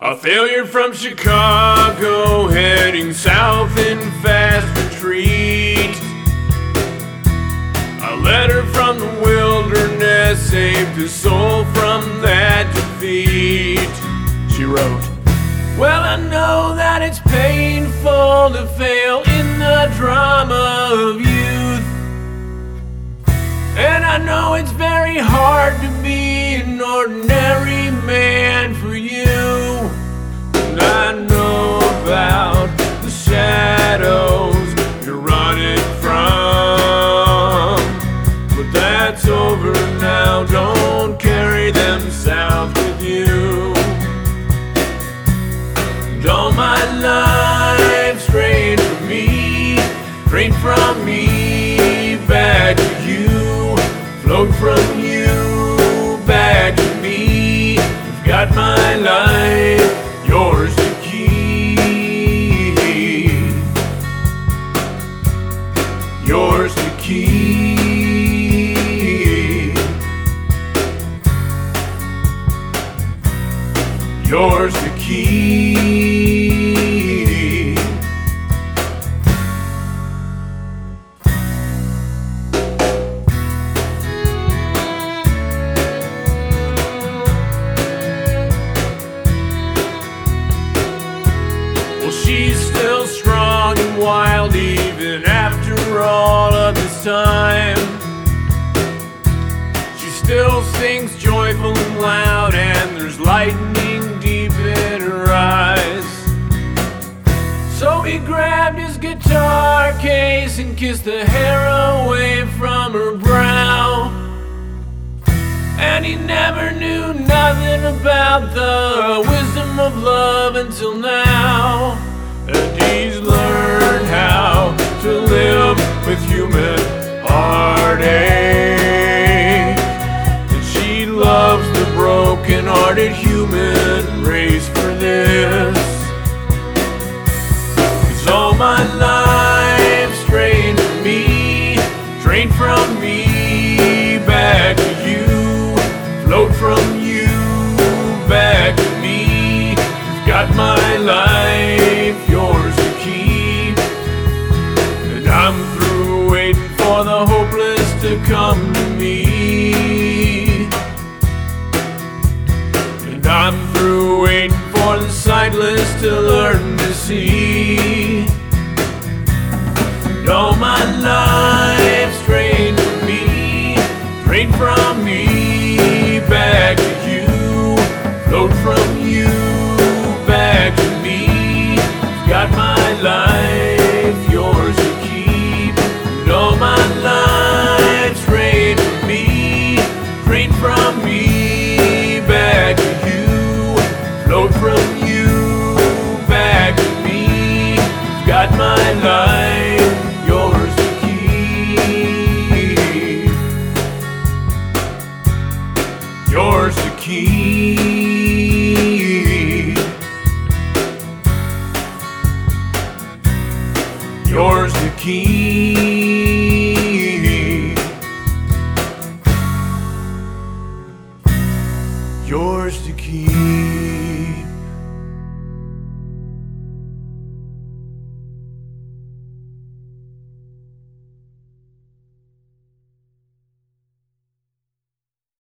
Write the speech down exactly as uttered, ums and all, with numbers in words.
A failure from Chicago, heading south in fast retreat. A letter from the wilderness saved his soul from that defeat. She wrote, well, I know that it's painful to fail in the drama of youth, and I know it's very hard to be an ordinary man for you. And I know about the shadows you're running from, but that's over now. Don't carry them south with you. And all my life strayed from me, straight from me back to you, flowed from you back to me. You've got my life, yours to keep, yours to keep, yours to keep. Well, she's still strong and wild even after all of this time. She still sings joyful and loud, and there's lightning deep in her eyes. So he grabbed his guitar case and kissed the hair away from her brow. And he never knew nothing about the wisdom of love until now. And he's learned how to live with human heartache. And she loves the broken-hearted human race for this. 'Cause all my life strayed from me, strayed from me back to you, flowed from you back to me. You've got my life, yours to keep. And I'm through waiting for the hopeless to come to me. And I'm through waiting for the sightless to learn to see. And all my life strayed from me, strayed from me back to you, flowed from you back to me. You've got my life, yours to keep. And all my life strayed from me, strayed from me back to you, flowed from you back to me. You've got my life, yours to keep, yours to keep, yours to keep, yours to keep.